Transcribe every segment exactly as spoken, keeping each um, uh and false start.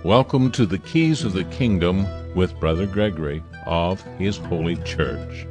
Welcome to the Keys of the Kingdom with Brother Gregory of His Holy Church.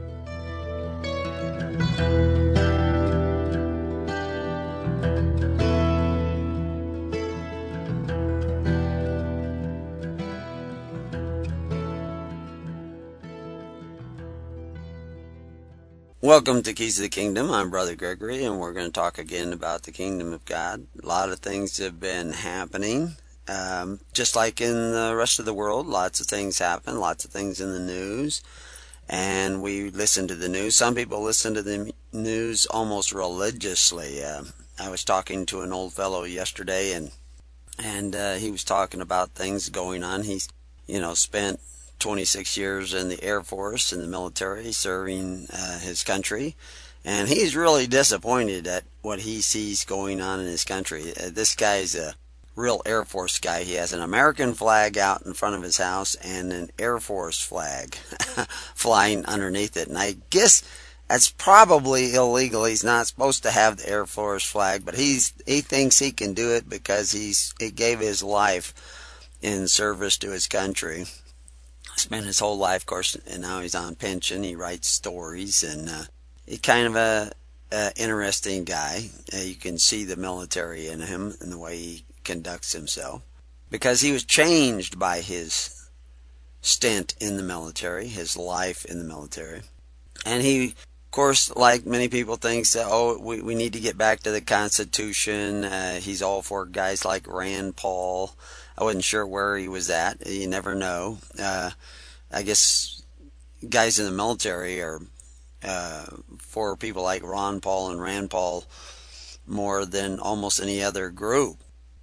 Welcome to Keys of the Kingdom. I'm Brother Gregory, and we're going to talk again about the Kingdom of God. A lot of things have been happening. Um, just like in the rest of the world, lots of things happen, lots of things in the news, and we listen to the news. Some people listen to the news almost religiously. Uh, I was talking to an old fellow yesterday, and and uh, he was talking about things going on. He's, you know, spent twenty-six years in the Air Force, in the military, serving uh, his country, and he's really disappointed at what he sees going on in his country. Uh, this guy's a real Air Force guy. He has an American flag out in front of his house and an Air Force flag flying underneath it. And I guess that's probably illegal. He's not supposed to have the Air Force flag, but he's he thinks he can do it because he's he gave his life in service to his country. Spent his whole life, of course, and now he's on pension. He writes stories, and uh, he's kind of a, a interesting guy. Uh, you can see the military in him and the way he conducts himself, because he was changed by his stint in the military, his life in the military. And he, of course, like many people, thinks that, oh, we, we need to get back to the Constitution. Uh, he's all for guys like Rand Paul. I wasn't sure where he was at. You never know. Uh, I guess guys in the military are uh, for people like Ron Paul and Rand Paul more than almost any other group.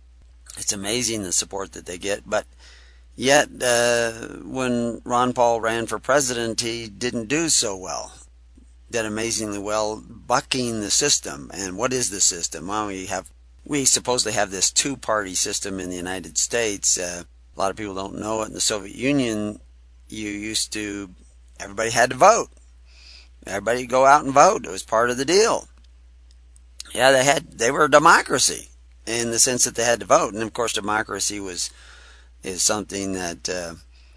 It's amazing the support that they get, but yet uh, when Ron Paul ran for president, he didn't do so well. Did amazingly well bucking the system. And what is the system? Well, we have we supposedly have this two-party system in the United States. Uh, a lot of people don't know it. In the Soviet Union, you used to, everybody had to vote. Everybody go out and vote. It was part of the deal. Yeah, they had they were a democracy in the sense that they had to vote. And of course, democracy was is something that uh,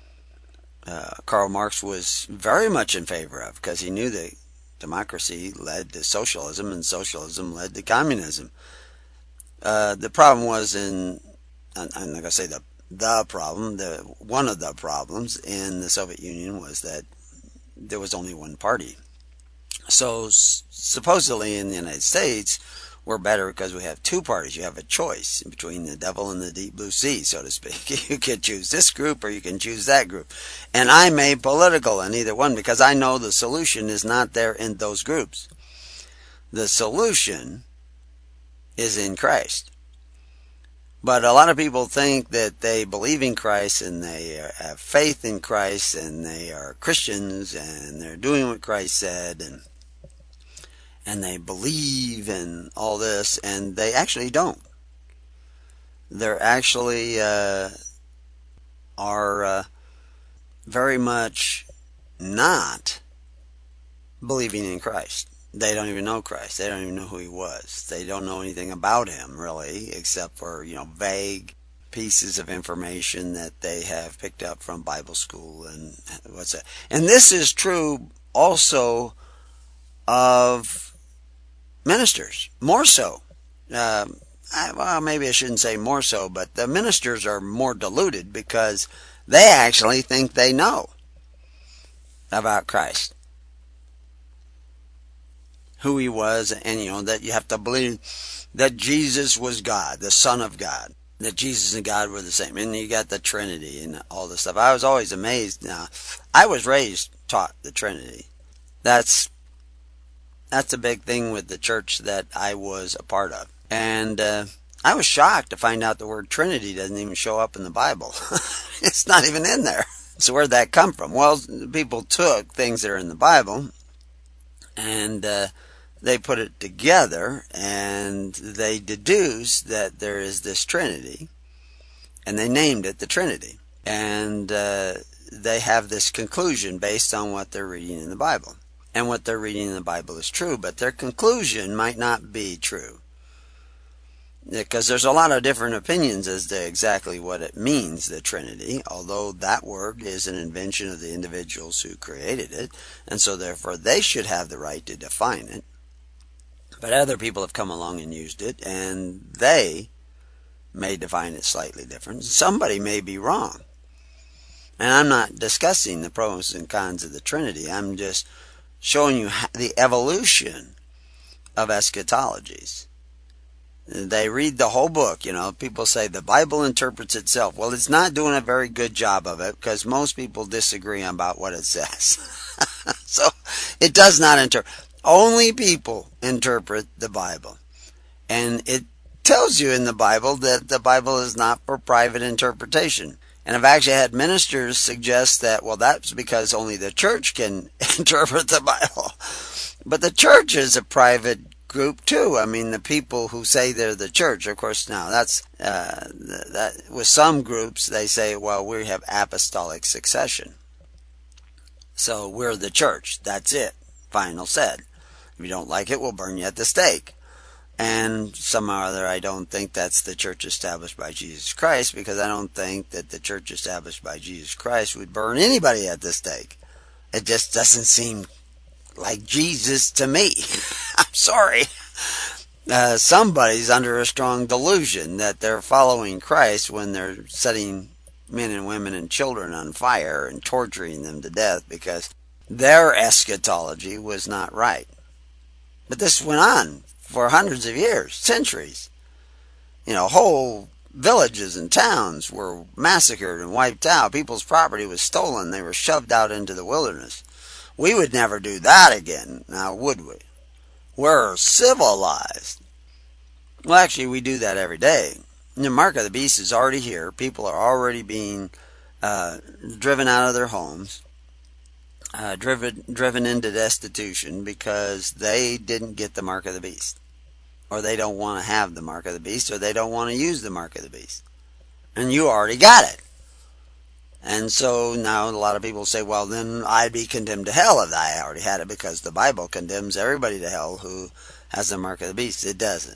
uh, Karl Marx was very much in favor of, because he knew that democracy led to socialism and socialism led to communism. Uh, the problem was in, I'm not going to say the the problem, the one of the problems in the Soviet Union was that there was only one party. So supposedly in the United States, we're better because we have two parties. You have a choice between the devil and the deep blue sea, so to speak. You can choose this group or you can choose that group. And I'm apolitical in either one because I know the solution is not there in those groups. The solution is in Christ. But a lot of people think that they believe in Christ and they have faith in Christ and they are Christians and they're doing what Christ said and and they believe in all this, and they actually don't. They're actually uh, are uh, very much not believing in Christ. They don't even know Christ. They don't even know who he was. They don't know anything about him, really, except for, you know, vague pieces of information that they have picked up from Bible school and what's that. And this is true also of ministers, more so. Uh, I, well, maybe I shouldn't say more so, but the ministers are more deluded because they actually think they know about Christ, who he was, and you know that you have to believe that Jesus was God, the Son of God, that Jesus and God were the same, and you got the Trinity and all this stuff. I was always amazed. Now, I was raised taught the Trinity. That's That's a big thing with the church that I was a part of. And uh, I was shocked to find out the word Trinity doesn't even show up in the Bible. It's not even in there. So where'd that come from? Well, people took things that are in the Bible and uh, they put it together and they deduced that there is this Trinity, and they named it the Trinity. And uh, they have this conclusion based on what they're reading in the Bible. And what they're reading in the Bible is true, but their conclusion might not be true. Because there's a lot of different opinions as to exactly what it means, the Trinity, although that word is an invention of the individuals who created it, and so therefore they should have the right to define it. But other people have come along and used it, and they may define it slightly different. Somebody may be wrong. And I'm not discussing the pros and cons of the Trinity. I'm just showing you the evolution of eschatologies. They read the whole book. You know, people say the Bible interprets itself. Well, it's not doing a very good job of it because most people disagree about what it says. So it does not interpret. Only people interpret the Bible. And it tells you in the Bible that the Bible is not for private interpretation. And I've actually had ministers suggest that, well, that's because only the church can interpret the Bible. But the church is a private group too. I mean, the people who say they're the church, of course, now that's uh, that with some groups they say, well, we have apostolic succession, so we're the church. That's it. Final said. If you don't like it, we'll burn you at the stake. And somehow or other, I don't think that's the church established by Jesus Christ, because I don't think that the church established by Jesus Christ would burn anybody at the stake. It just doesn't seem like Jesus to me. I'm sorry. Uh, somebody's under a strong delusion that they're following Christ when they're setting men and women and children on fire and torturing them to death because their eschatology was not right. But this went on for hundreds of years, centuries. You know, whole villages and towns were massacred and wiped out. People's property was stolen. They were shoved out into the wilderness. We would never do that again, now would we? We're civilized. Well, actually, we do that every day. The mark of the beast is already here. People are already being uh, driven out of their homes, uh, driven driven into destitution because they didn't get the mark of the beast, or they don't want to have the mark of the beast, or they don't want to use the mark of the beast. And you already got it. And so now a lot of people say, well, then I'd be condemned to hell if I already had it, because the Bible condemns everybody to hell who has the mark of the beast. It doesn't.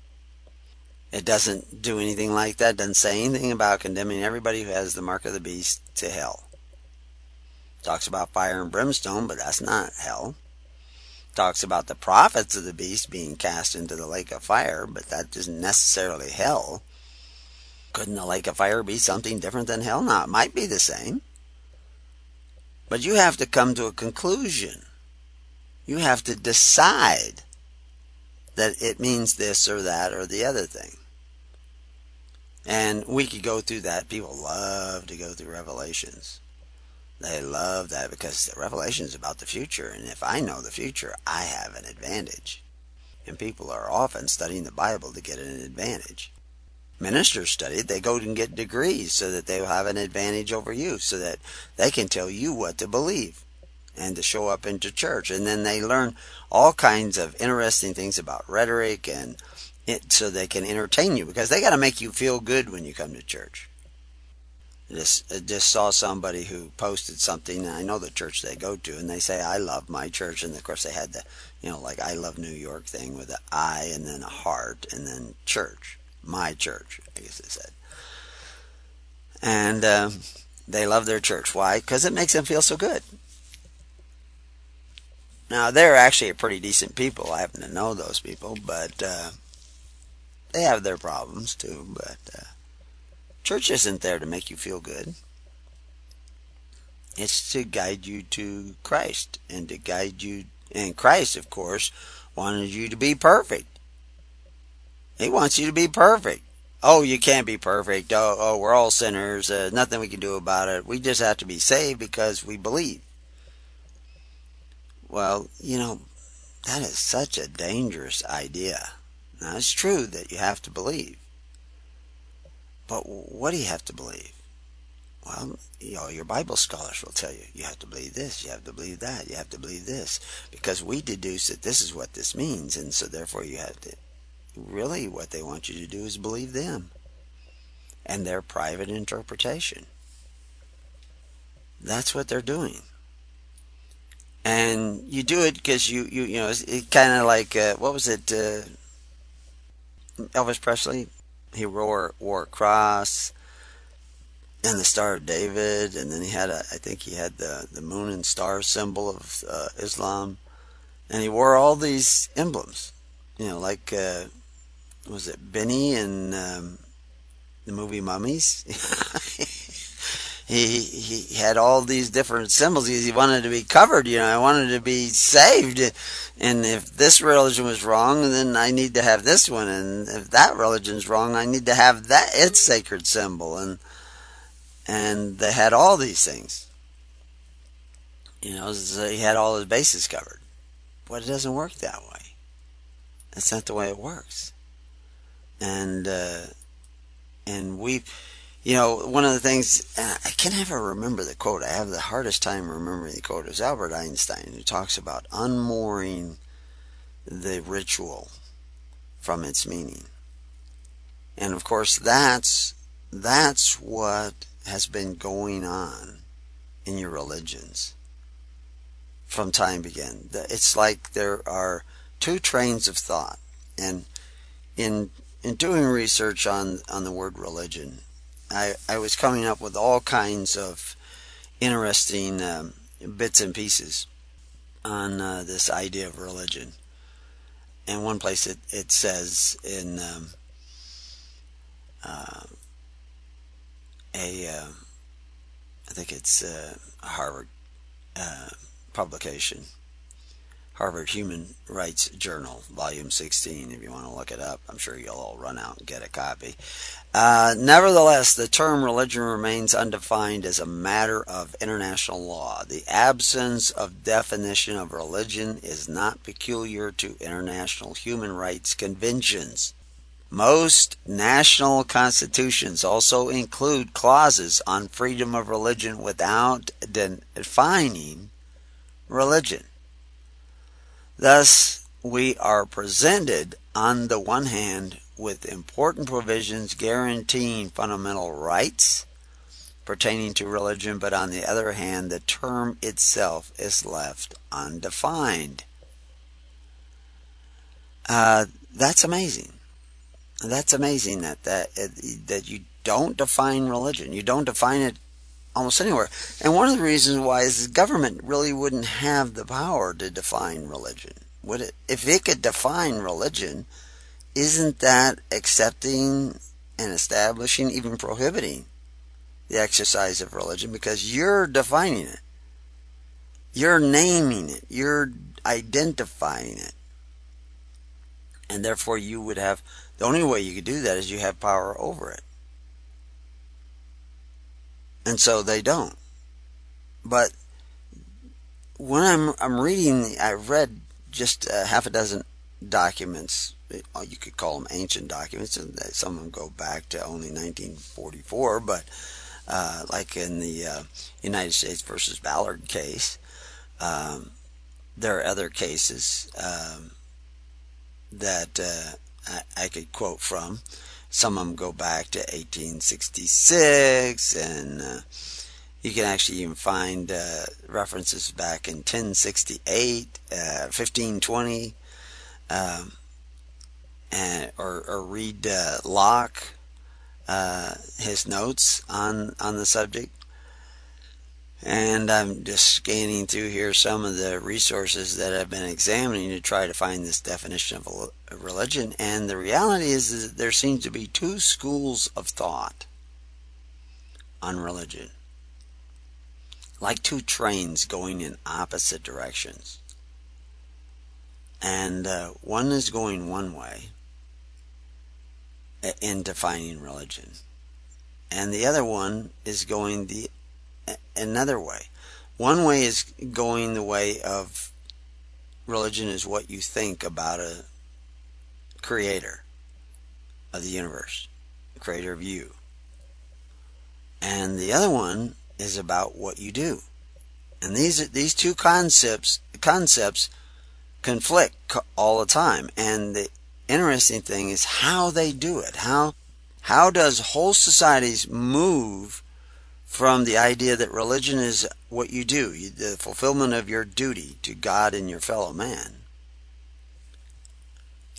It doesn't do anything like that. It doesn't say anything about condemning everybody who has the mark of the beast to hell. It talks about fire and brimstone, but that's not hell. It talks about the prophets of the beast being cast into the lake of fire, but that isn't necessarily hell. Couldn't the lake of fire be something different than hell? Now, it might be the same. But you have to come to a conclusion. You have to decide that it means this or that or the other thing. And we could go through that. People love to go through Revelations. They love that because the Revelation is about the future. And if I know the future, I have an advantage. And people are often studying the Bible to get an advantage. Ministers study it. They go and get degrees so that they will have an advantage over you, so that they can tell you what to believe and to show up into church. And then they learn all kinds of interesting things about rhetoric, and it, so they can entertain you, because they got to make you feel good when you come to church. I just, I just saw somebody who posted something, and I know the church they go to, and they say, I love my church. And of course they had the, you know, like I love New York thing with an I and then a heart and then church. My church, I guess it said. And uh, they love their church. Why? Because it makes them feel so good. Now, they're actually pretty decent people. I happen to know those people, but uh, they have their problems too. But uh, church isn't there to make you feel good. It's to guide you to Christ, and to guide you. And Christ, of course, wanted you to be perfect. He wants you to be perfect. Oh, you can't be perfect. Oh, oh we're all sinners. Uh, nothing we can do about it. We just have to be saved because we believe. Well, you know, that is such a dangerous idea. Now, it's true that you have to believe. But what do you have to believe? Well, you know, your Bible scholars will tell you, you have to believe this, you have to believe that, you have to believe this, because we deduce that this is what this means, and so therefore you have to. Really, what they want you to do is believe them and their private interpretation. That's what they're doing. And you do it because you, you, you know, it's it kind of like, uh, what was it? Uh, Elvis Presley, he wore, wore a cross and the Star of David, and then he had a, I think he had the, the moon and star symbol of uh, Islam, and he wore all these emblems, you know, like, uh, was it Benny in um, the movie Mummies? he, he had all these different symbols because he wanted to be covered, you know, I wanted to be saved, and if this religion was wrong, then I need to have this one, and if that religion's wrong, I need to have that, its sacred symbol, and And they had all these things. You know, so he had all his bases covered. But it doesn't work that way. That's not the way it works. And, uh, and we, you know, one of the things, I can never remember the quote. I have the hardest time remembering the quote. It was Albert Einstein who talks about unmooring the ritual from its meaning. And of course, that's, that's what has been going on in your religions from time began. It's like there are two trains of thought, and in in doing research on on the word religion, I I was coming up with all kinds of interesting um, bits and pieces on uh, this idea of religion. And one place it it says in um, uh, a, uh, I think it's uh, a Harvard uh, publication, Harvard Human Rights Journal, Volume sixteen, if you want to look it up. I'm sure you'll all run out and get a copy. Uh, nevertheless, the term religion remains undefined as a matter of international law. The absence of definition of religion is not peculiar to international human rights conventions. Most national constitutions also include clauses on freedom of religion without defining religion. Thus, we are presented, on the one hand, with important provisions guaranteeing fundamental rights pertaining to religion, but on the other hand, the term itself is left undefined. Uh, that's amazing. That's amazing that, that that you don't define religion. You don't define it almost anywhere. And one of the reasons why is the government really wouldn't have the power to define religion. Would it? If it could define religion, isn't that accepting and establishing, even prohibiting the exercise of religion? Because you're defining it. You're naming it. You're identifying it. And therefore you would have, the only way you could do that is you have power over it. And so they don't. But when I'm I'm reading, I've read just uh, half a dozen documents. You could call them ancient documents, and some of them go back to only nineteen forty-four. But uh, like in the uh, United States versus Ballard case, um, there are other cases um, that uh, I, I could quote from. Some of them go back to eighteen sixty-six, and uh, you can actually even find uh, references back in ten sixty-eight, uh, fifteen twenty, um, and or, or read uh, Locke, uh, his notes on on the subject. And I'm just scanning through here some of the resources that I've been examining to try to find this definition of a religion. And the reality is that there seems to be two schools of thought on religion, like two trains going in opposite directions. And uh, one is going one way in defining religion, and the other one is going the another way. One way is going the way of religion is what you think about a creator of the universe, the creator of you. And the other one is about what you do. And these these two concepts concepts conflict all the time. And the interesting thing is how they do it. How how does whole societies move from the idea that religion is what you do, the fulfillment of your duty to God and your fellow man,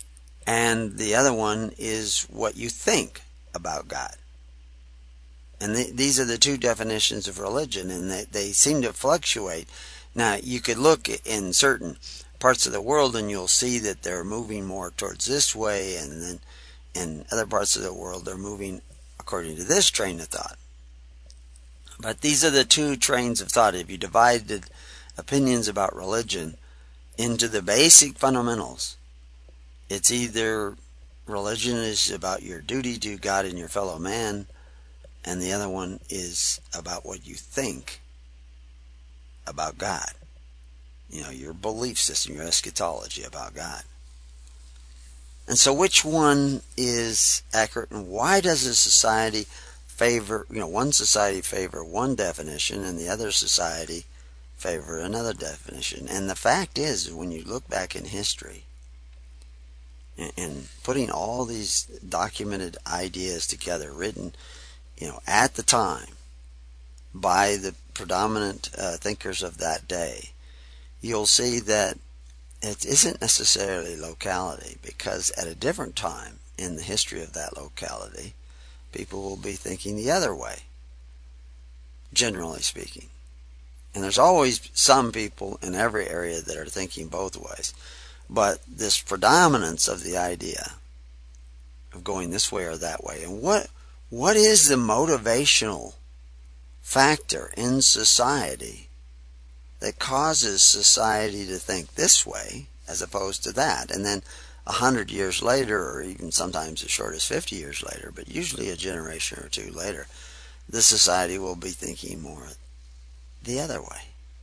and the other one is what you think about God. And th- these are the two definitions of religion, and they, they seem to fluctuate. Now, you could look in certain parts of the world and you'll see that they're moving more towards this way, and then in other parts of the world they're moving according to this train of thought. But these are the two trains of thought. If you divided opinions about religion into the basic fundamentals, it's either religion is about your duty to God and your fellow man, and the other one is about what you think about God. You know, your belief system, your eschatology about God. And so which one is accurate, and why does a society favor, you know, one society favor one definition and the other society favor another definition? And the fact is, when you look back in history and, and putting all these documented ideas together, written, you know, at the time by the predominant uh, thinkers of that day, you'll see that it isn't necessarily locality, because at a different time in the history of that locality, people will be thinking the other way, generally speaking. And there's always some people in every area that are thinking both ways. But this predominance of the idea of going this way or that way, and what what is the motivational factor in society that causes society to think this way as opposed to that? And then a hundred years later, or even sometimes as short as fifty years later, but usually a generation or two later, the society will be thinking more the other way.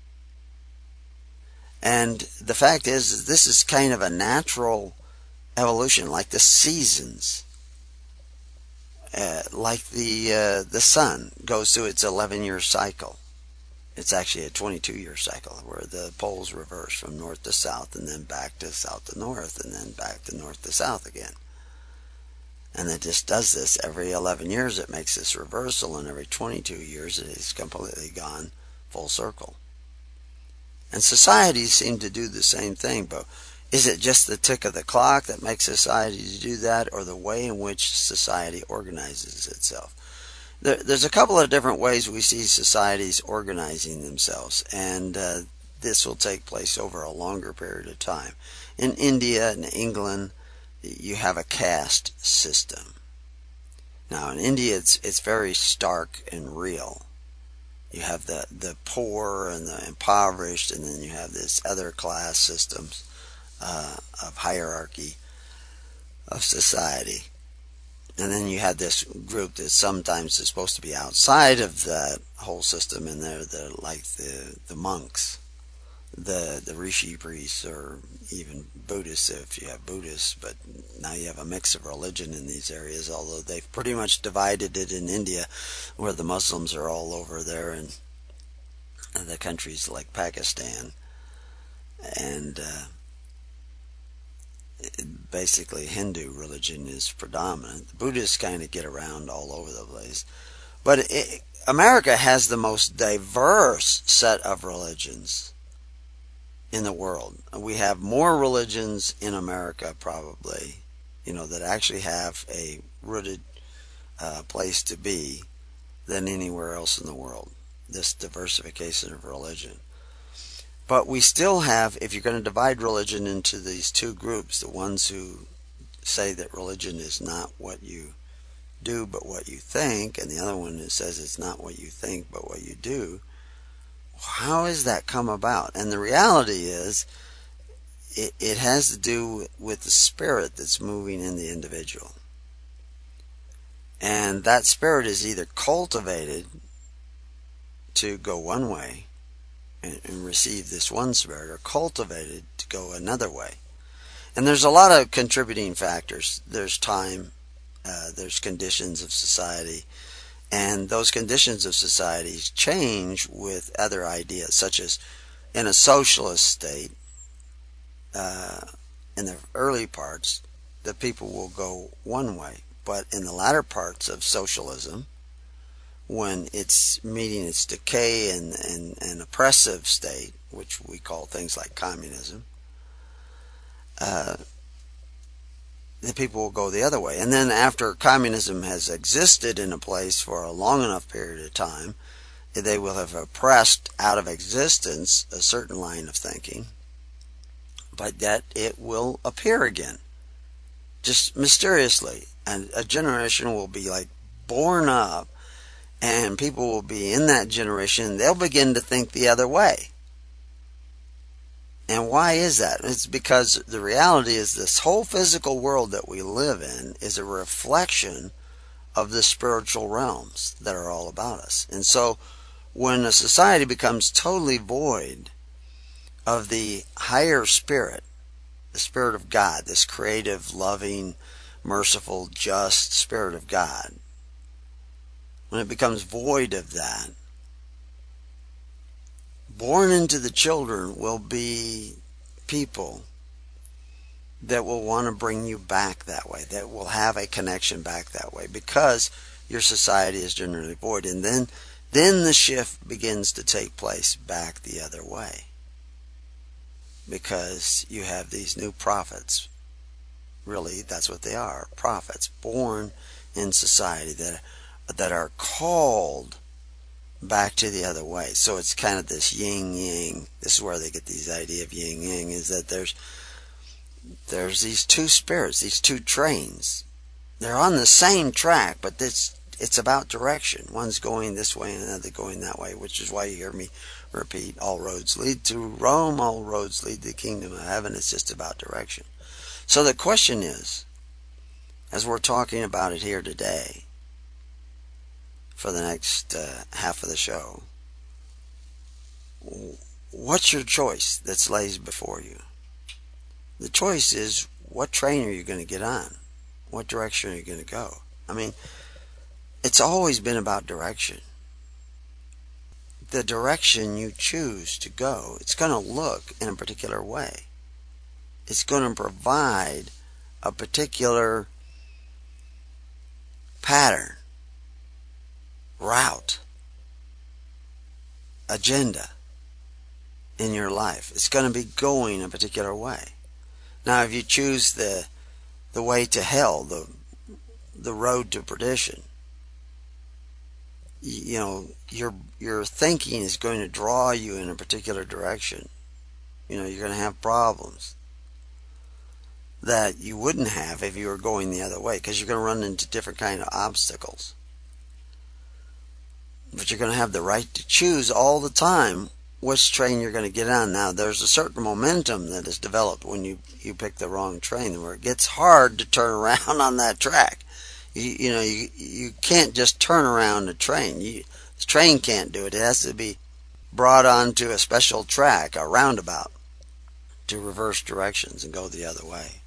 And the fact is, this is kind of a natural evolution, like the seasons. Uh, like the uh, the sun goes through its eleven-year cycle. It's actually a twenty-two-year cycle where the poles reverse from north to south, and then back to south to north, and then back to north to south again. And it just does this every eleven years. It makes this reversal, and every twenty-two years it is completely gone full circle. And societies seem to do the same thing, but is it just the tick of the clock that makes society to do that, or the way in which society organizes itself? There, there's a couple of different ways we see societies organizing themselves, and uh, this will take place over a longer period of time. In India and England, you have a caste system. Now, in India, it's it's very stark and real. You have the, the poor and the impoverished, and then you have this other class systems uh, of hierarchy of society. And then you have this group that sometimes is supposed to be outside of that whole system, and they're, they're like the, the monks, the the rishi priests, or even Buddhists if you have Buddhists. But now you have a mix of religion in these areas, although they've pretty much divided it in India, where the Muslims are all over there, and the countries like Pakistan. And uh, basically Hindu religion is predominant. The Buddhists kind of get around all over the place. But it, America has the most diverse set of religions in the world. We have more religions in America, probably, you know, that actually have a rooted uh, place to be than anywhere else in the world. This diversification of religion. But we still have, if you're going to divide religion into these two groups, the ones who say that religion is not what you do but what you think, and the other one that says it's not what you think but what you do, how has that come about? And the reality is, it, it has to do with the spirit that's moving in the individual. And that spirit is either cultivated to go one way and, and receive this one spirit, or cultivated to go another way. And there's a lot of contributing factors. There's time, uh, there's conditions of society, and those conditions of society change with other ideas, such as in a socialist state, uh, in the early parts, the people will go one way. But in the latter parts of socialism, when it's meeting its decay and, and, and oppressive state, which we call things like communism, uh, the people will go the other way. And then after communism has existed in a place for a long enough period of time, they will have oppressed out of existence a certain line of thinking, but that it will appear again, just mysteriously. And a generation will be like born up, and people will be in that generation, they'll begin to think the other way. And why is that? It's because the reality is this whole physical world that we live in is a reflection of the spiritual realms that are all about us. And so when a society becomes totally void of the higher spirit, the Spirit of God, this creative, loving, merciful, just Spirit of God, when it becomes void of that, born into the children will be people that will want to bring you back that way, that will have a connection back that way, because your society is generally void. And then, then the shift begins to take place back the other way, because you have these new prophets. Really, that's what they are, prophets born in society that that are called back to the other way. So it's kind of this yin-yang. This is where they get these idea of yin-yang, is that there's there's these two spirits, these two trains. They're on the same track, but it's, it's about direction. One's going this way and another going that way, which is why you hear me repeat, all roads lead to Rome, all roads lead to the kingdom of heaven. It's just about direction. So the question is, as we're talking about it here today, for the next uh, half of the show, what's your choice that's lays before you? The choice is, what train are you going to get on? What direction are you going to go? I mean, it's always been about direction. The direction you choose to go, it's going to look in a particular way. It's going to provide a particular pattern, route, agenda in your life. It's going to be going a particular way. Now, if you choose the the way to hell, the the road to perdition, you know, your your thinking is going to draw you in a particular direction. You know, you're going to have problems that you wouldn't have if you were going the other way, because you're going to run into different kind of obstacles. But you're going to have the right to choose all the time which train you're going to get on. Now, there's a certain momentum that is developed when you, you pick the wrong train, where it gets hard to turn around on that track. You, you know, you, you can't just turn around a train. You, the train can't do it. It has to be brought onto a special track, a roundabout, to reverse directions and go the other way.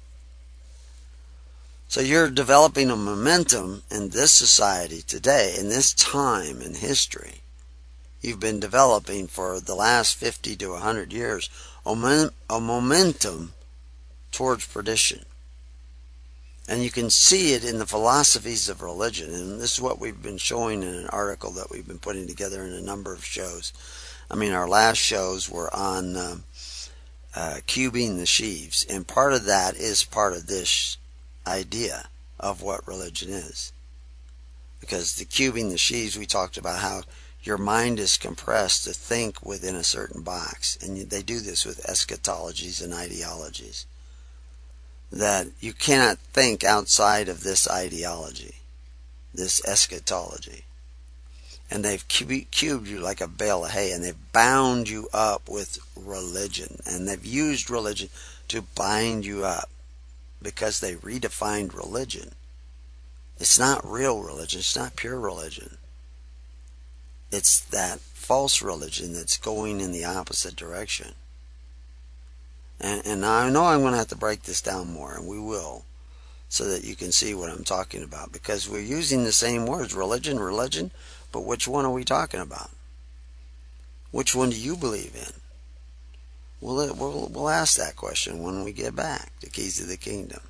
So you're developing a momentum in this society today, in this time in history. You've been developing for the last fifty to one hundred years a momentum towards perdition. And you can see it in the philosophies of religion. And this is what we've been showing in an article that we've been putting together in a number of shows. I mean, our last shows were on uh, uh, cubing the sheaves. And part of that is part of this idea of what religion is. Because the cubing the sheaves, we talked about how your mind is compressed to think within a certain box. And they do this with eschatologies and ideologies. That you cannot think outside of this ideology, this eschatology. And they've cubed you like a bale of hay, and they've bound you up with religion. And they've used religion to bind you up, because they redefined religion. It's not real religion. It's not pure religion. It's that false religion that's going in the opposite direction. And, and I know I'm going to have to break this down more, and we will, so that you can see what I'm talking about. Because we're using the same words, religion, religion, but which one are we talking about? Which one do you believe in? We'll, we'll, we'll ask that question when we get back to Keys to the Kingdom.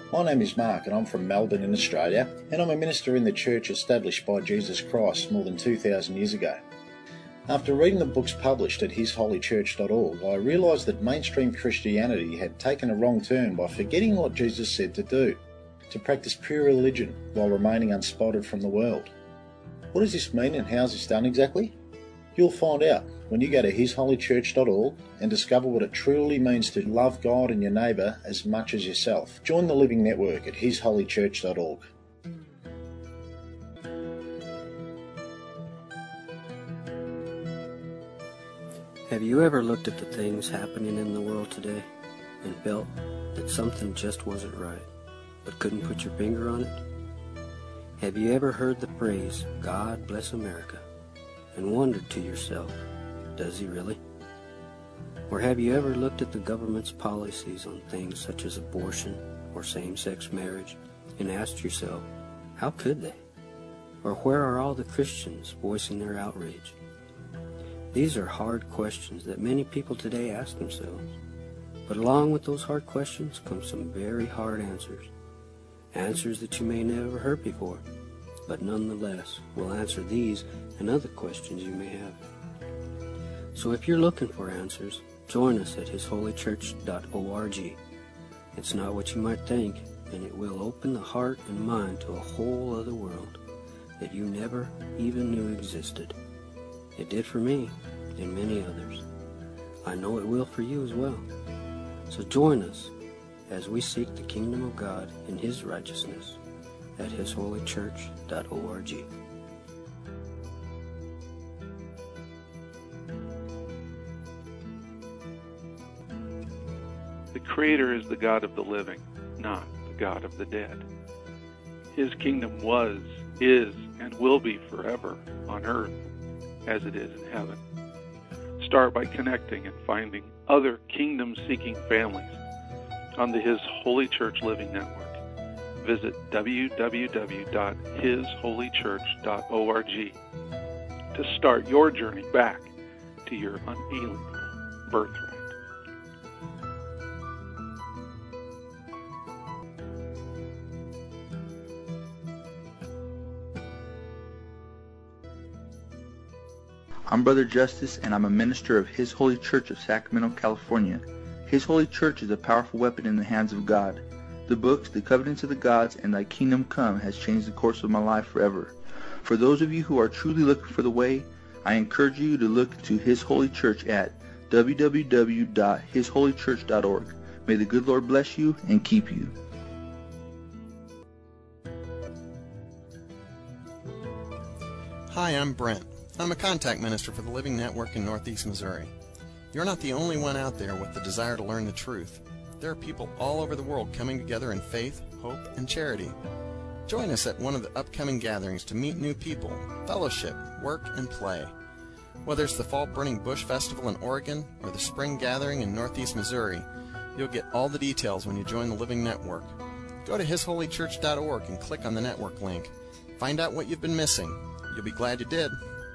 My name is Mark and I'm from Melbourne in Australia, and I'm a minister in the church established by Jesus Christ more than two thousand years ago. After reading the books published at his holy church dot org, I realised that mainstream Christianity had taken a wrong turn by forgetting what Jesus said to do, to practice pure religion while remaining unspotted from the world. What does this mean and how is this done exactly? You'll find out when you go to his holy church dot org and discover what it truly means to love God and your neighbour as much as yourself. Join the Living Network at his holy church dot org. Have you ever looked at the things happening in the world today and felt that something just wasn't right, but couldn't put your finger on it? Have you ever heard the phrase, "God bless America," and wondered to yourself, does he really? Or have you ever looked at the government's policies on things such as abortion or same-sex marriage and asked yourself, how could they? Or where are all the Christians voicing their outrage? These are hard questions that many people today ask themselves. But along with those hard questions come some very hard answers. Answers that you may never heard before, but nonetheless will answer these and other questions you may have. So if you're looking for answers, join us at his holy church dot org. It's not what you might think, and it will open the heart and mind to a whole other world that you never even knew existed. It did for me and many others. I know it will for you as well. So join us as we seek the kingdom of God and his righteousness at his holy church dot org. The Creator is the God of the living, not the God of the dead. His kingdom was, is, and will be forever on earth as it is in heaven. Start by connecting and finding other kingdom-seeking families on the His Holy Church Living Network. Visit w w w dot his holy church dot org to start your journey back to your unalienable birthright. I'm Brother Justice, and I'm a minister of His Holy Church of Sacramento, California. His Holy Church is a powerful weapon in the hands of God. The books, The Covenants of the Gods, and Thy Kingdom Come has changed the course of my life forever. For those of you who are truly looking for the way, I encourage you to look to His Holy Church at w w w dot his holy church dot org. May the good Lord bless you and keep you. Hi, I'm Brent. I'm a contact minister for the Living Network in Northeast Missouri. You're not the only one out there with the desire to learn the truth. There are people all over the world coming together in faith, hope, and charity. Join us at one of the upcoming gatherings to meet new people, fellowship, work, and play. Whether it's the Fall Burning Bush Festival in Oregon or the Spring Gathering in Northeast Missouri, you'll get all the details when you join the Living Network. Go to his holy church dot org and click on the network link. Find out what you've been missing. You'll be glad you did.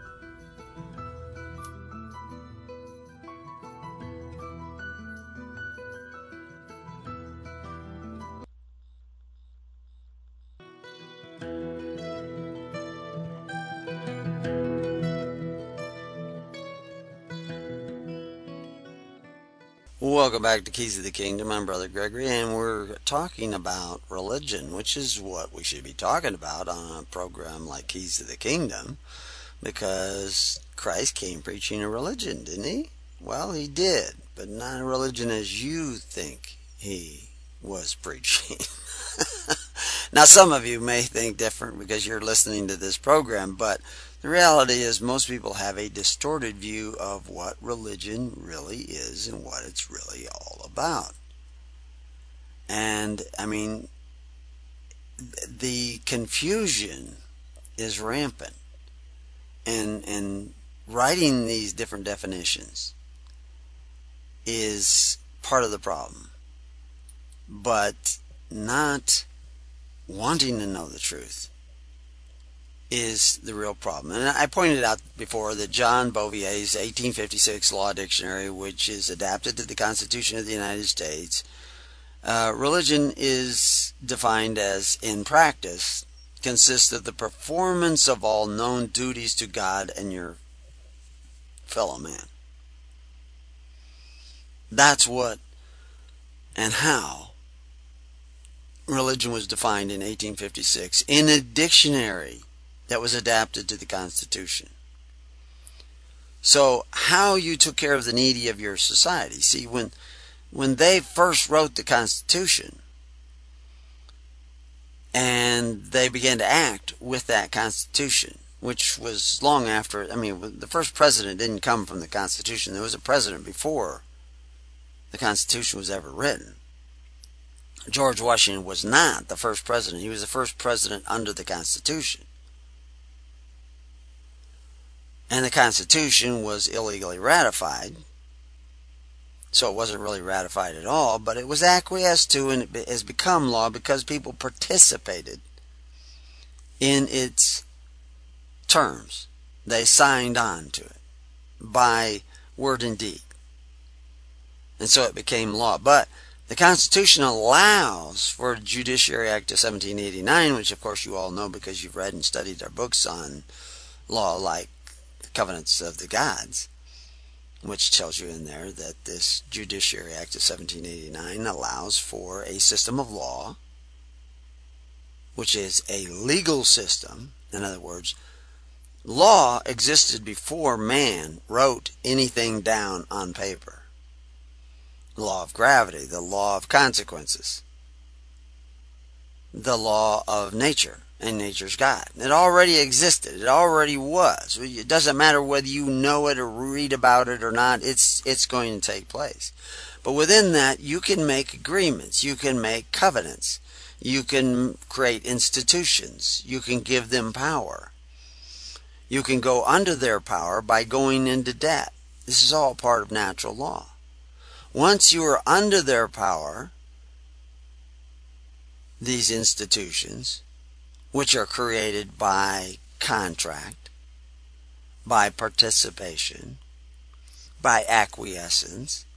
Welcome back to Keys of the Kingdom. I'm Brother Gregory, and we're talking about religion, which is what we should be talking about on a program like Keys of the Kingdom, because Christ came preaching a religion, didn't he? Well, he did, but not a religion as you think he was preaching. Now, some of you may think different because you're listening to this program, but the reality is most people have a distorted view of what religion really is and what it's really all about. And, I mean, the confusion is rampant. And, and writing these different definitions is part of the problem. But not wanting to know the truth is the real problem. And I pointed out before that John Bouvier's eighteen fifty-six Law Dictionary, which is adapted to the Constitution of the United States, Uh, religion is defined as, in practice, consists of the performance of all known duties to God and your fellow man. That's what and how religion was defined in eighteen fifty-six in a dictionary that was adapted to the Constitution. So how you took care of the needy of your society. See, when when they first wrote the Constitution and they began to act with that Constitution, which was long after, I mean, the first president didn't come from the Constitution. There was a president before the Constitution was ever written. George Washington was not the first president. He was the first president under the Constitution. And the Constitution was illegally ratified, so it wasn't really ratified at all, but it was acquiesced to and it has become law because people participated in its terms. They signed on to it by word and deed. And so it became law. But the Constitution allows for the Judiciary Act of seventeen eighty-nine, which of course you all know because you've read and studied our books on law, like the Covenants of the Gods, which tells you in there that this Judiciary Act of seventeen eighty-nine allows for a system of law, which is a legal system. In other words, law existed before man wrote anything down on paper. The law of gravity, the law of consequences, the law of nature, and nature's God. It already existed. It already was. It doesn't matter whether you know it or read about it or not. It's it's going to take place. But within that, you can make agreements. You can make covenants. You can create institutions. You can give them power. You can go under their power by going into debt. This is all part of natural law. Once you are under their power, these institutions, which are created by contract, by participation, by acquiescence,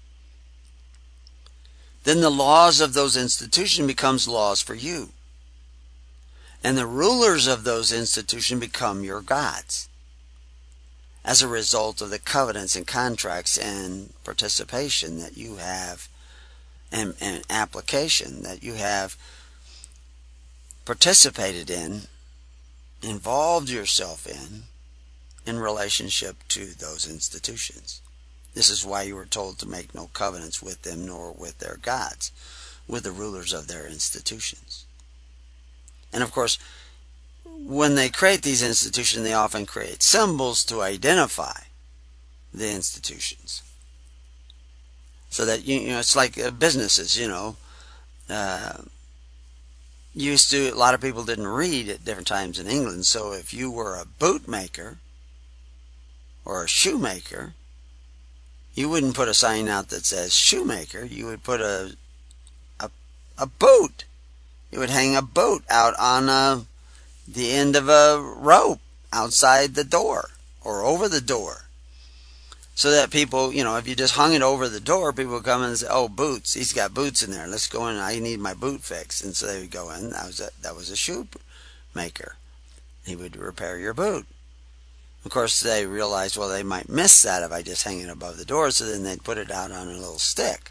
then the laws of those institutions becomes laws for you. And the rulers of those institutions become your gods as a result of the covenants and contracts and participation that you have and, and application that you have participated in, involved yourself in, in relationship to those institutions. This is why you were told to make no covenants with them nor with their gods, with the rulers of their institutions. And of course, when they create these institutions, they often create symbols to identify the institutions. So that, you, you know, it's like uh, businesses, you know. Uh, used to, a lot of people didn't read at different times in England, so if you were a bootmaker or a shoemaker, you wouldn't put a sign out that says shoemaker. You would put a a, a boot. You would hang a boot out on a, the end of a rope outside the door or over the door. So that people, you know, if you just hung it over the door, people would come in and say, oh, boots, he's got boots in there. Let's go in, I need my boot fixed. And so they would go in. That was a, that was a shoemaker. He would repair your boot. Of course, they realized, well, they might miss that if I just hang it above the door, so then they'd put it out on a little stick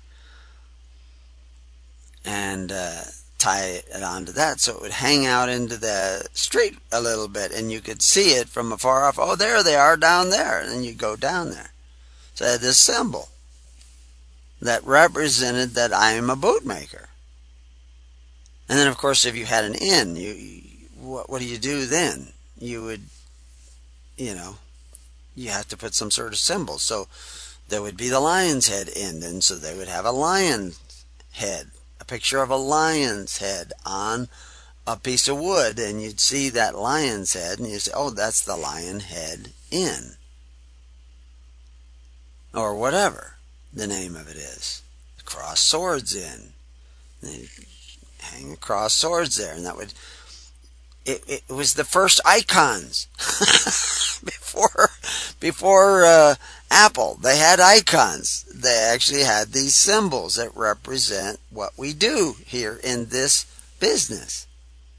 and uh, tie it onto that so it would hang out into the street a little bit, and you could see it from afar off. Oh, there they are down there. And then you go down there. So I had this symbol that represented that I am a bootmaker. And then, of course, if you had an inn, you, you what, what do you do then? You would, you know, you have to put some sort of symbol. So there would be the lion's head inn, and so they would have a lion's head, a picture of a lion's head on a piece of wood, and you'd see that lion's head, and you'd say, oh, that's the Lion Head Inn. Or whatever the name of it is. Cross Swords Inn. They hang cross swords there, and that would, it, it was the first icons before before uh, Apple, they had icons. They actually had these symbols that represent what we do here in this business.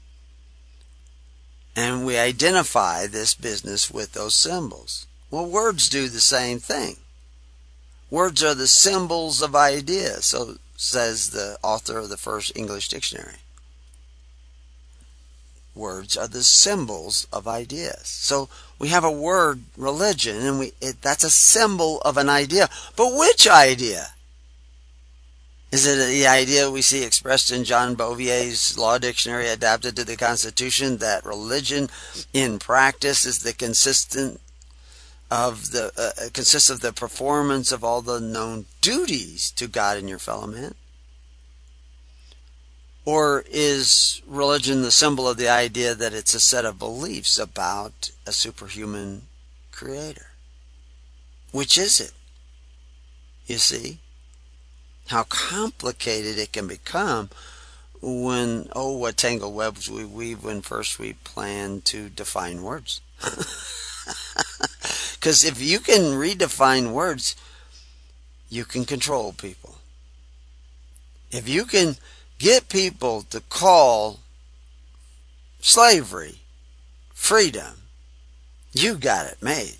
And we identify this business with those symbols. Well, words do the same thing. Words are the symbols of ideas, so says the author of the first English dictionary. Words are the symbols of ideas. So we have a word, religion, and we it, that's a symbol of an idea. But which idea? Is it the idea we see expressed in John Bouvier's Law Dictionary adapted to the Constitution, that religion in practice is the consistent of the uh, consists of the performance of all the known duties to God and your fellow man? Or is religion the symbol of the idea that it's a set of beliefs about a superhuman creator? Which is it? You see how complicated it can become when, oh, what tangled webs we weave when first we plan to define words. Because if you can redefine words, you can control people. If you can get people to call slavery freedom, you got it made.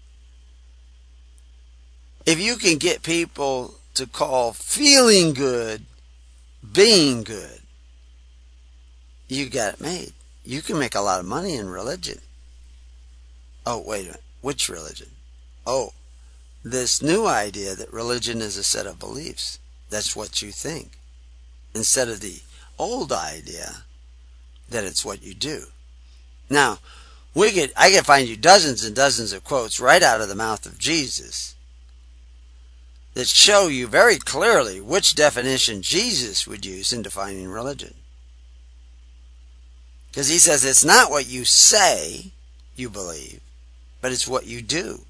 If you can get people to call feeling good being good, you got it made. You can make a lot of money in religion. Oh, wait a minute. Which religion? Oh, this new idea that religion is a set of beliefs. That's what you think. Instead of the old idea that it's what you do. Now, we could, I can find you dozens and dozens of quotes right out of the mouth of Jesus that show you very clearly which definition Jesus would use in defining religion. Because he says it's not what you say you believe, but it's what you do.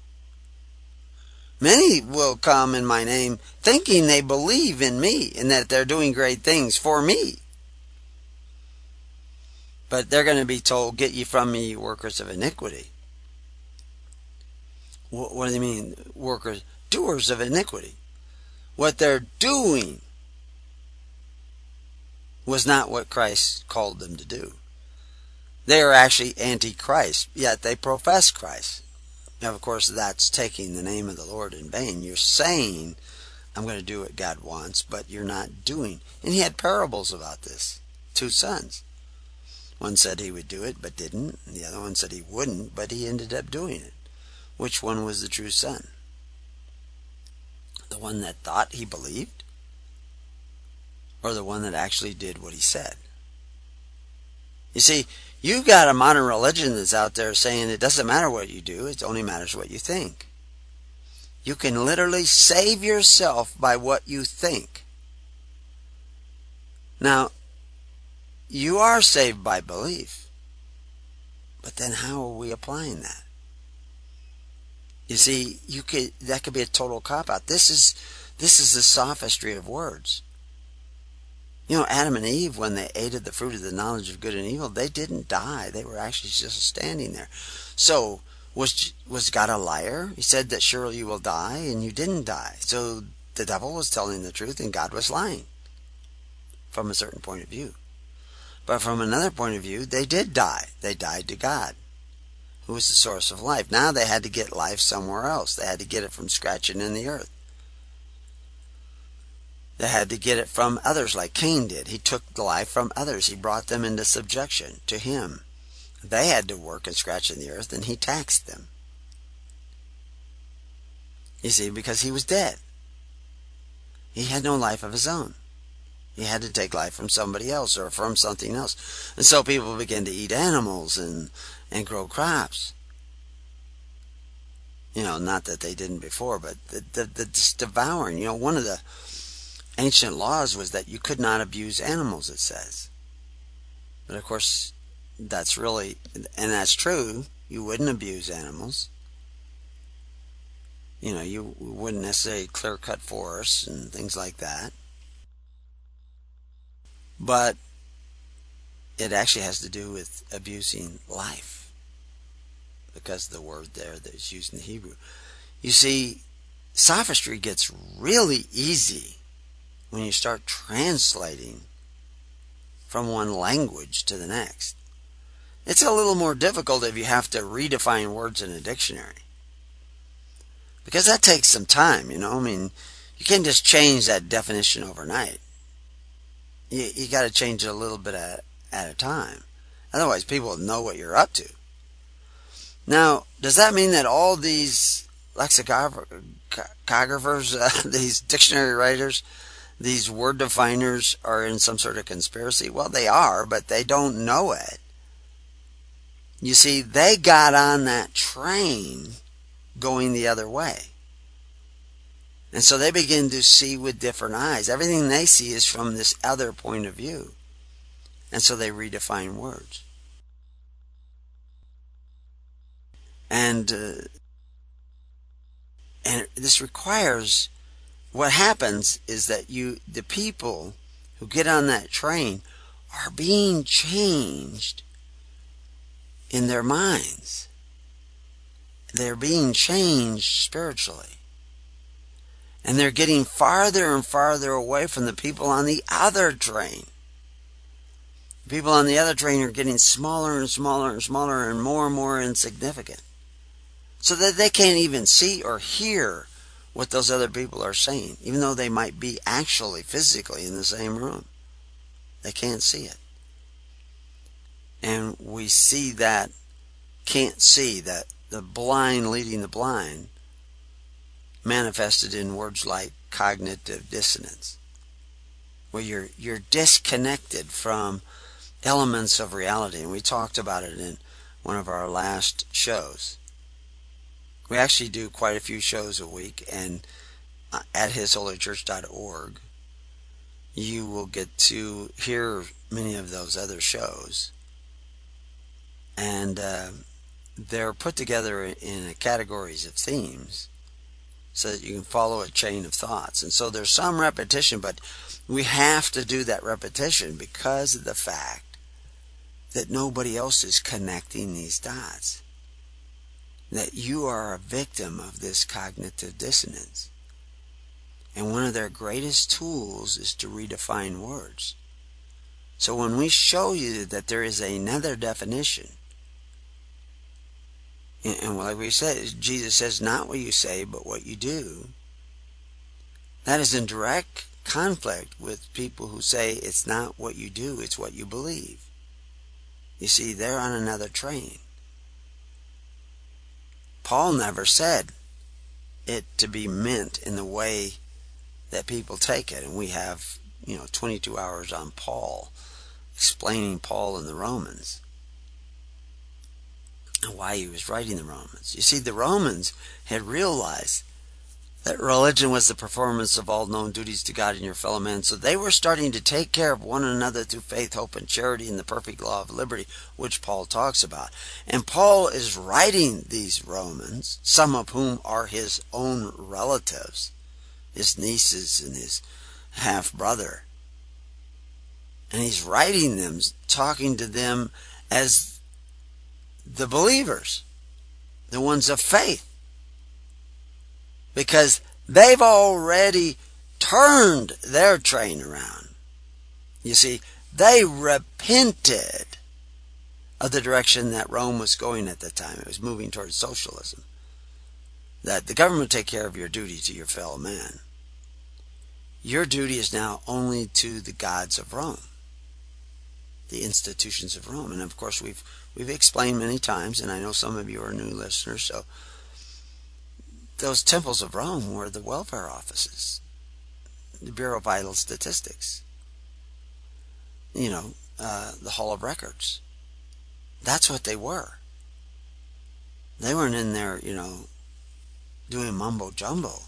Many will come in my name thinking they believe in me and that they're doing great things for me. But they're going to be told, get ye from me, you workers of iniquity. What, what do they mean, workers? Doers of iniquity. What they're doing was not what Christ called them to do. They are actually anti-Christ, yet they profess Christ. Now, of course, that's taking the name of the Lord in vain. You're saying, I'm going to do what God wants, but you're not doing. And he had parables about this. Two sons. One said he would do it, but didn't. And the other one said he wouldn't, but he ended up doing it. Which one was the true son? The one that thought he believed? Or the one that actually did what he said? You see, you've got a modern religion that's out there saying it doesn't matter what you do, it only matters what you think. You can literally save yourself by what you think. Now, you are saved by belief. But then how are we applying that? You see, you could that could be a total cop-out. This is this is the sophistry of words. You know, Adam and Eve, when they ate of the fruit of the knowledge of good and evil, they didn't die. They were actually just standing there. So, was was God a liar? He said that surely you will die, and you didn't die. So, the devil was telling the truth, and God was lying. From a certain point of view. But from another point of view, they did die. They died to God, who was the source of life. Now they had to get life somewhere else. They had to get it from scratching in the earth. They had to get it from others like Cain did. He took the life from others. He brought them into subjection to him. They had to work and scratch in the earth, and he taxed them. You see, because he was dead. He had no life of his own. He had to take life from somebody else or from something else. And so people began to eat animals and, and grow crops. You know, not that they didn't before, but the, the, the this devouring. You know, one of the ancient laws was that you could not abuse animals, it says. But of course, that's really, and that's true, you wouldn't abuse animals. You know, you wouldn't necessarily clear-cut forests and things like that. But it actually has to do with abusing life, because of the word there that is used in the Hebrew. You see, sophistry gets really easy when you start translating from one language to the next. It's a little more difficult if you have to redefine words in a dictionary, because that takes some time, you know. I mean, you can't just change that definition overnight. You, you got to change it a little bit at, at a time. Otherwise, people know what you're up to. Now, does that mean that all these lexicographers, uh, these dictionary writers, these word definers are in some sort of conspiracy? Well, they are, but they don't know it. You see, they got on that train going the other way. And so they begin to see with different eyes. Everything they see is from this other point of view. And so they redefine words. And, uh, and this requires, what happens is that you, the people who get on that train are being changed in their minds. They're being changed spiritually. And they're getting farther and farther away from the people on the other train. The people on the other train are getting smaller and smaller and smaller and more and more insignificant, so that they can't even see or hear what those other people are saying, even though they might be actually physically in the same room. They can't see it. And we see that, can't see, that the blind leading the blind, manifested in words like cognitive dissonance, where you're you're disconnected from elements of reality. And we talked about it in one of our last shows. We actually do quite a few shows a week, and at his holy church dot org you will get to hear many of those other shows. And uh, they're put together in categories of themes, so that you can follow a chain of thoughts. And so there's some repetition, but we have to do that repetition because of the fact that nobody else is connecting these dots. That you are a victim of this cognitive dissonance. And one of their greatest tools is to redefine words. So when we show you that there is another definition, and like we said, Jesus says, not what you say, but what you do. That is in direct conflict with people who say it's not what you do, it's what you believe. You see, they're on another train. Paul never said it to be meant in the way that people take it. And we have, you know, twenty-two hours on Paul, explaining Paul and the Romans, and why he was writing the Romans. You see, the Romans had realized that religion was the performance of all known duties to God and your fellow men. So they were starting to take care of one another through faith, hope, and charity in the perfect law of liberty, which Paul talks about. And Paul is writing these Romans, some of whom are his own relatives, his nieces and his half-brother. And he's writing them, talking to them as the believers, the ones of faith, because they've already turned their train around. You see, they repented of the direction that Rome was going at the time. It was moving towards socialism. That the government take care of your duty to your fellow man. Your duty is now only to the gods of Rome, the institutions of Rome. And of course, we've we've explained many times, and I know some of you are new listeners, so those temples of Rome were the welfare offices, the Bureau of Vital Statistics, you know, uh, the Hall of Records. That's what they were. They weren't in there, you know, doing mumbo jumbo.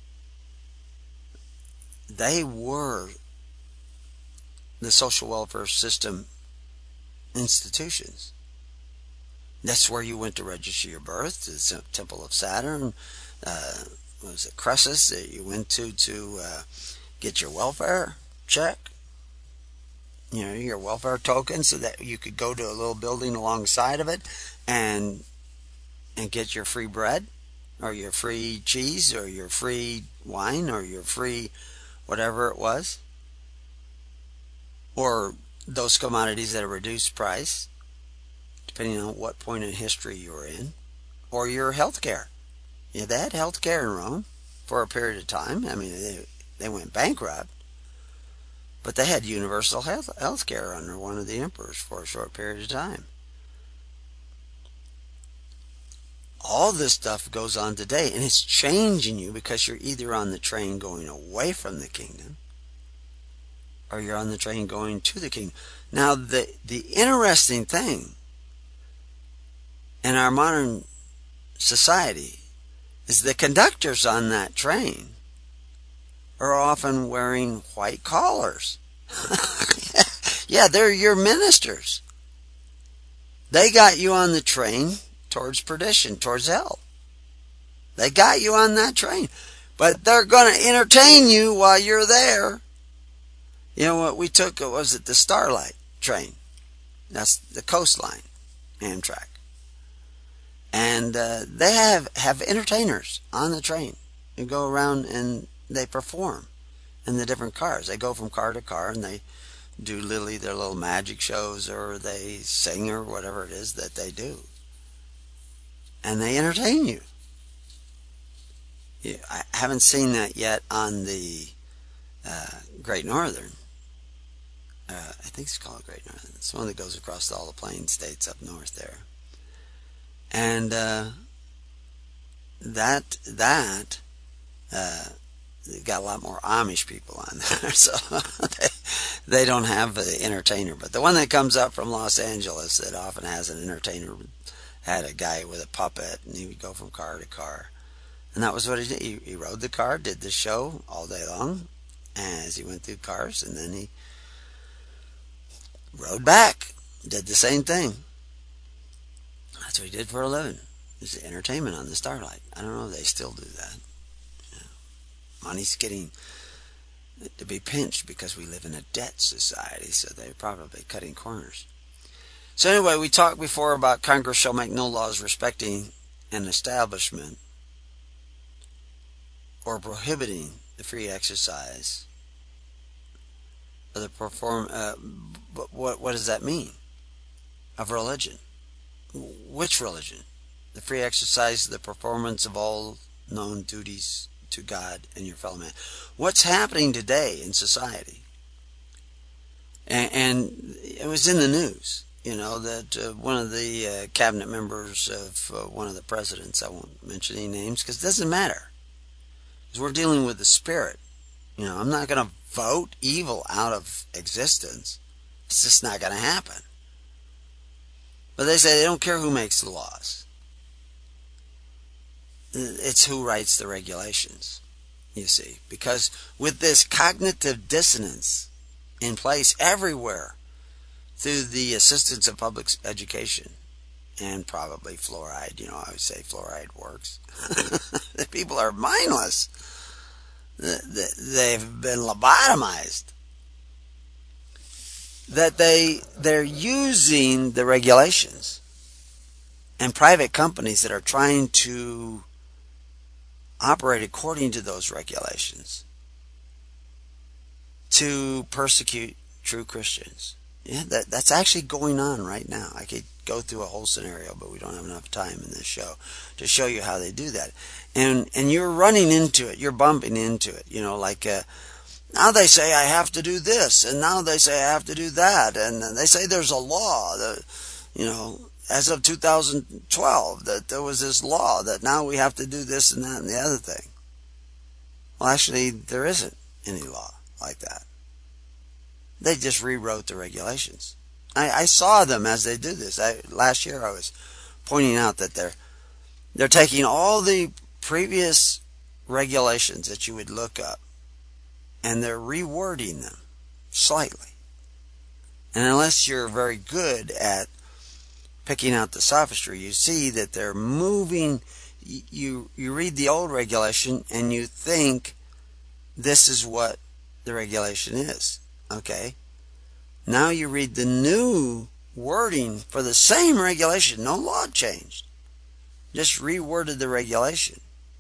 They were the social welfare system institutions. That's where you went to register your birth, the Temple of Saturn, uh, what was it, Croesus, that you went to to uh, get your welfare check, you know, your welfare token, so that you could go to a little building alongside of it and and get your free bread. or your free cheese, or your free wine, or your free whatever it was, or those commodities at a reduced price, depending on what point in history you were in, or your health care. Yeah, they had health care in Rome for a period of time. I mean, they, they went bankrupt, but they had universal health, health care under one of the emperors for a short period of time. All this stuff goes on today, and it's changing you because you're either on the train going away from the kingdom, or you're on the train going to the kingdom. Now, the, the interesting thing in our modern society is the conductors on that train are often wearing white collars. Yeah, they're your ministers. They got you on the train towards perdition, towards hell. They got you on that train. But they're going to entertain you while you're there. You know what we took, was it the Starlight train? That's the Coastline Amtrak. And uh, they have, have entertainers on the train who go around and they perform in the different cars. They go from car to car and they do literally their little magic shows, or they sing, or whatever it is that they do. And they entertain you. Yeah, I haven't seen that yet on the uh, Great Northern. Uh, I think it's called Great Northern. It's one that goes across all the plain states up north there. And uh, that that uh, got a lot more Amish people on there, so they, they don't have the entertainer. But the one that comes up from Los Angeles that often has an entertainer had a guy with a puppet, and he would go from car to car. And that was what he did. He, he rode the car, did the show all day long as he went through cars, and then he rode back, did the same thing. That's what he did for a living. It's entertainment on the Starlight. I don't know if they still do that. Yeah. Money's getting to be pinched because we live in a debt society, so they're probably cutting corners. So anyway, we talked before about Congress shall make no laws respecting an establishment or prohibiting the free exercise of the perform. Uh, but what what does that mean? Of religion. Which religion? The free exercise of the performance of all known duties to God and your fellow man. What's happening today in society? And, and it was in the news. You know, that uh, one of the uh, cabinet members of uh, one of the presidents, I won't mention any names because it doesn't matter. Because we're dealing with the spirit. You know, I'm not going to vote evil out of existence. It's just not going to happen. But they say they don't care who makes the laws. It's who writes the regulations, you see. Because with this cognitive dissonance in place everywhere, through the assistance of public education and probably fluoride. You know, I would say fluoride works. The people are mindless. They've been lobotomized. That they, they're using the regulations and private companies that are trying to operate according to those regulations to persecute true Christians. Yeah, that, that's actually going on right now. I could go through a whole scenario, but we don't have enough time in this show to show you how they do that. And and you're running into it. You're bumping into it. You know, like uh, now they say I have to do this, and now they say I have to do that, and they say there's a law that, you know, as of two thousand twelve, that there was this law that now we have to do this and that and the other thing. Well, actually, there isn't any law like that. They just rewrote the regulations. I, I saw them as they do this. I, last year I was pointing out that they're they're taking all the previous regulations that you would look up and they're rewording them slightly. And unless you're very good at picking out the sophistry, you see that they're moving. You you read the old regulation and you think this is what the regulation is. Okay. Now you read the new wording for the same regulation. No law changed. just reworded the regulation.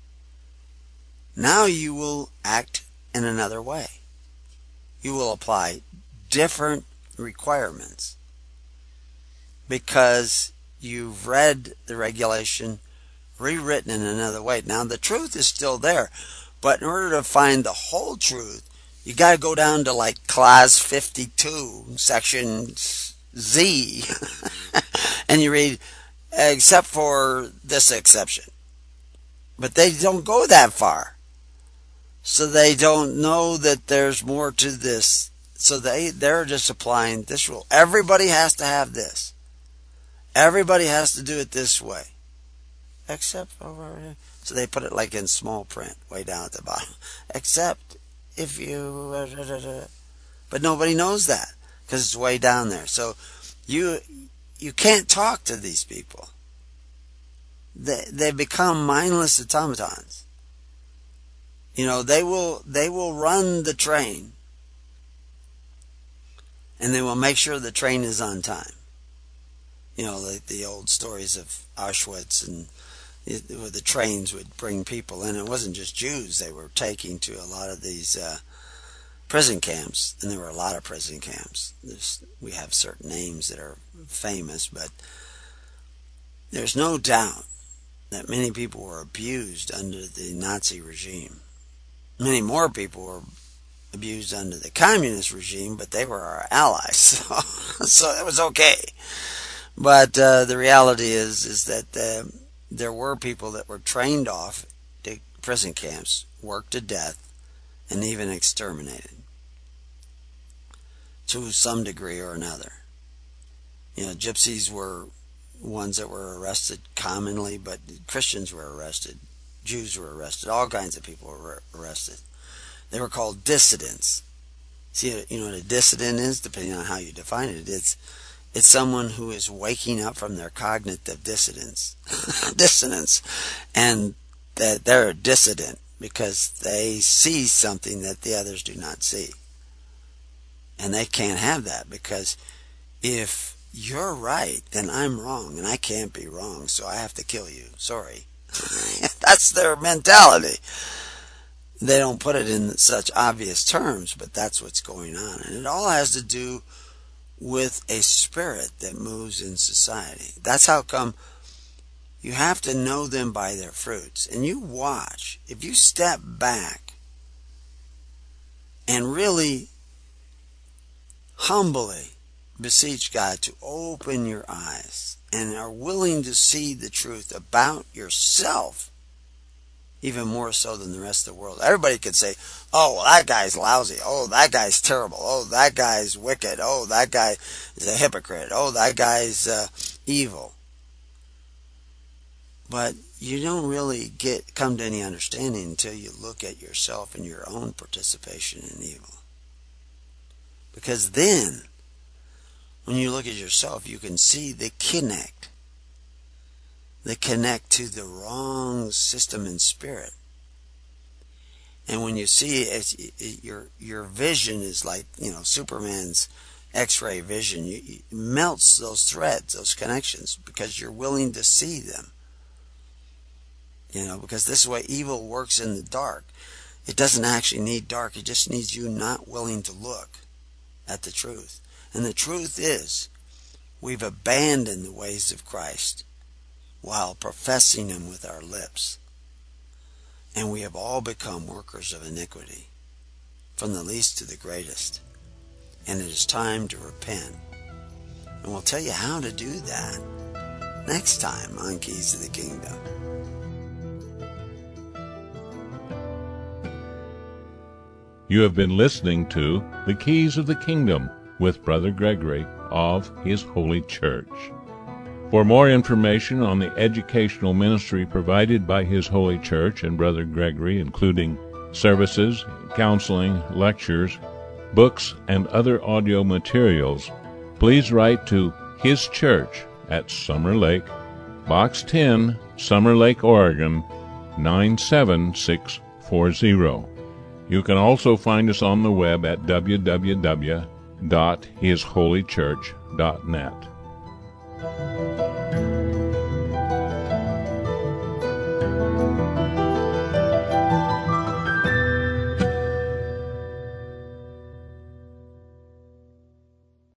Now you will act in another way. You will apply different requirements because you've read the regulation rewritten in another way. Now the truth is still there, but in order to find the whole truth, you got to go down to like clause fifty-two, section Z, and you read, except for this exception. But they don't go that far. So they don't know that there's more to this. So they, they're just applying this rule. Everybody has to have this. Everybody has to do it this way. Except over here. So they put it like in small print, way down at the bottom. Except if you... But nobody knows that, because it's way down there. So you you can't talk to these people. They they become mindless automatons. You know, they will they will run the train, and they will make sure the train is on time. You know, like the old stories of Auschwitz, and it, where the trains would bring people in. It wasn't just Jews they were taking to a lot of these uh, prison camps, and there were a lot of prison camps. There's, we have certain names that are famous, but there's no doubt that many people were abused under the Nazi regime. Many more people were abused under the communist regime, but they were our allies, so, so it was okay. But uh, the reality is is that uh, there were people that were trained off to prison camps, worked to death, and even exterminated to some degree or another. You know, gypsies were ones that were arrested commonly, but Christians were arrested, Jews were arrested, all kinds of people were arrested. They were called dissidents. See, you know what a dissident is, depending on how you define it. It's it's someone who is waking up from their cognitive dissonance, dissonance, and that they're a dissident because they see something that the others do not see. And they can't have that, because if you're right, then I'm wrong, and I can't be wrong, so I have to kill you. Sorry. That's their mentality. They don't put it in such obvious terms, but that's what's going on. And it all has to do with a spirit that moves in society. That's how come you have to know them by their fruits. And you watch, if you step back and really humbly beseech God to open your eyes and are willing to see the truth about yourself, even more so than the rest of the world. Everybody could say, oh, well, that guy's lousy. Oh, that guy's terrible. Oh, that guy's wicked. Oh, that guy is a hypocrite. Oh, that guy's uh, evil. But you don't really get come to any understanding until you look at yourself and your own participation in evil. Because then, when you look at yourself, you can see the connect. They connect to the wrong system and spirit. And when you see it, it your your vision is like, you know, Superman's X-ray vision. You, it melts those threads, those connections, because you're willing to see them. You know, because this is why evil works in the dark. It doesn't actually need dark. It just needs you not willing to look at the truth. And the truth is, we've abandoned the ways of Christ while professing Him with our lips. And we have all become workers of iniquity, from the least to the greatest. And it is time to repent. And we'll tell you how to do that next time on Keys to the Kingdom. You have been listening to The Keys of the Kingdom with Brother Gregory of His Holy Church. For more information on the educational ministry provided by His Holy Church and Brother Gregory, including services, counseling, lectures, books, and other audio materials, please write to His Church at Summer Lake, Box ten, Summer Lake, Oregon, nine seven six four zero. You can also find us on the web at w w w dot his holy church dot net.